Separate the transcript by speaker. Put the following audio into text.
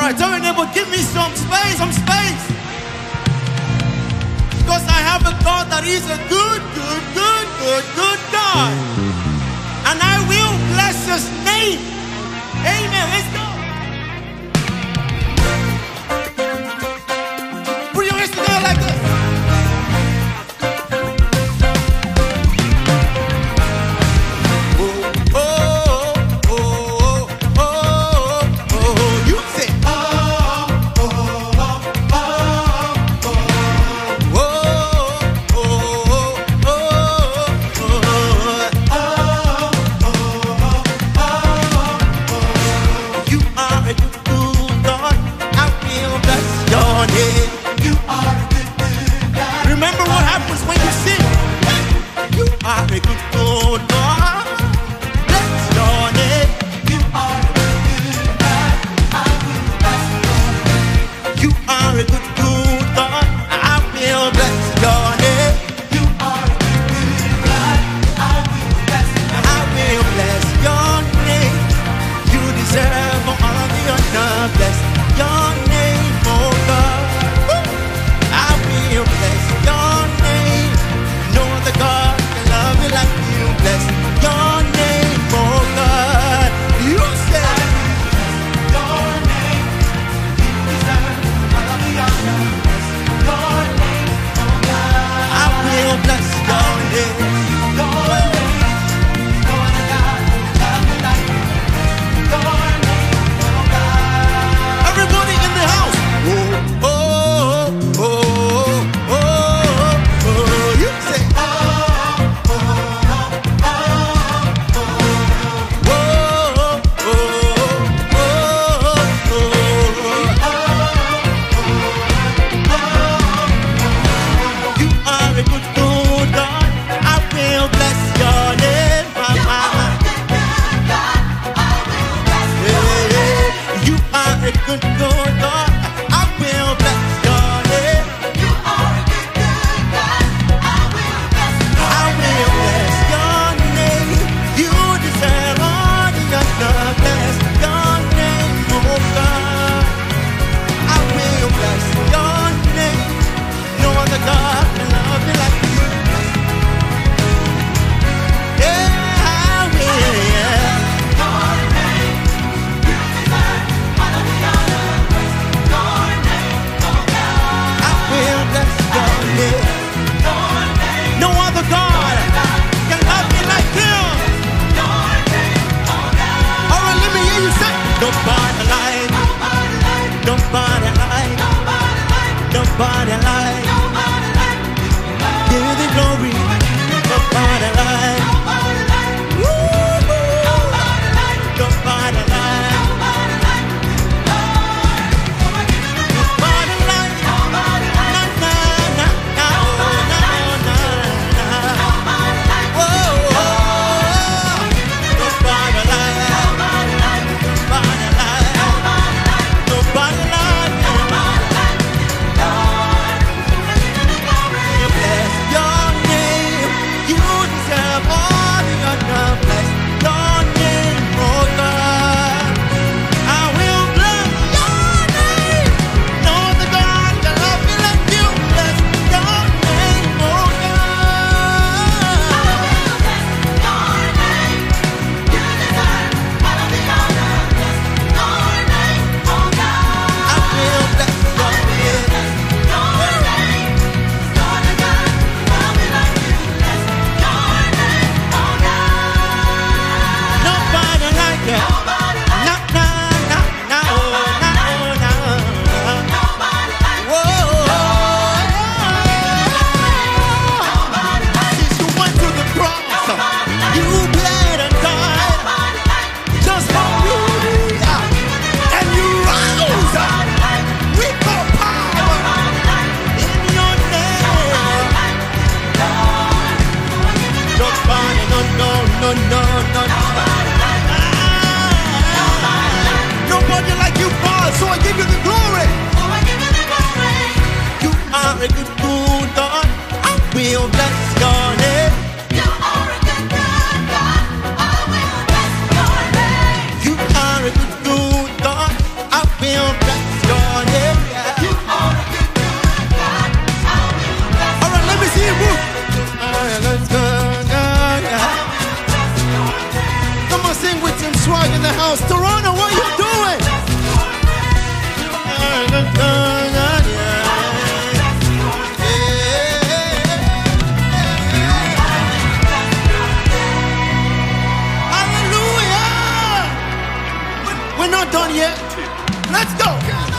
Speaker 1: right, tell your neighbor, give me some space, some space. Because I have a God that is a good God. And I will bless his name. Amen. Let's go. Put your hands together like this. Nobody like you, God, so I give you the glory. You are a good God. I will bless your name. You are a good God. I will bless your name. You are a good God. I will bless done yet. Let's go.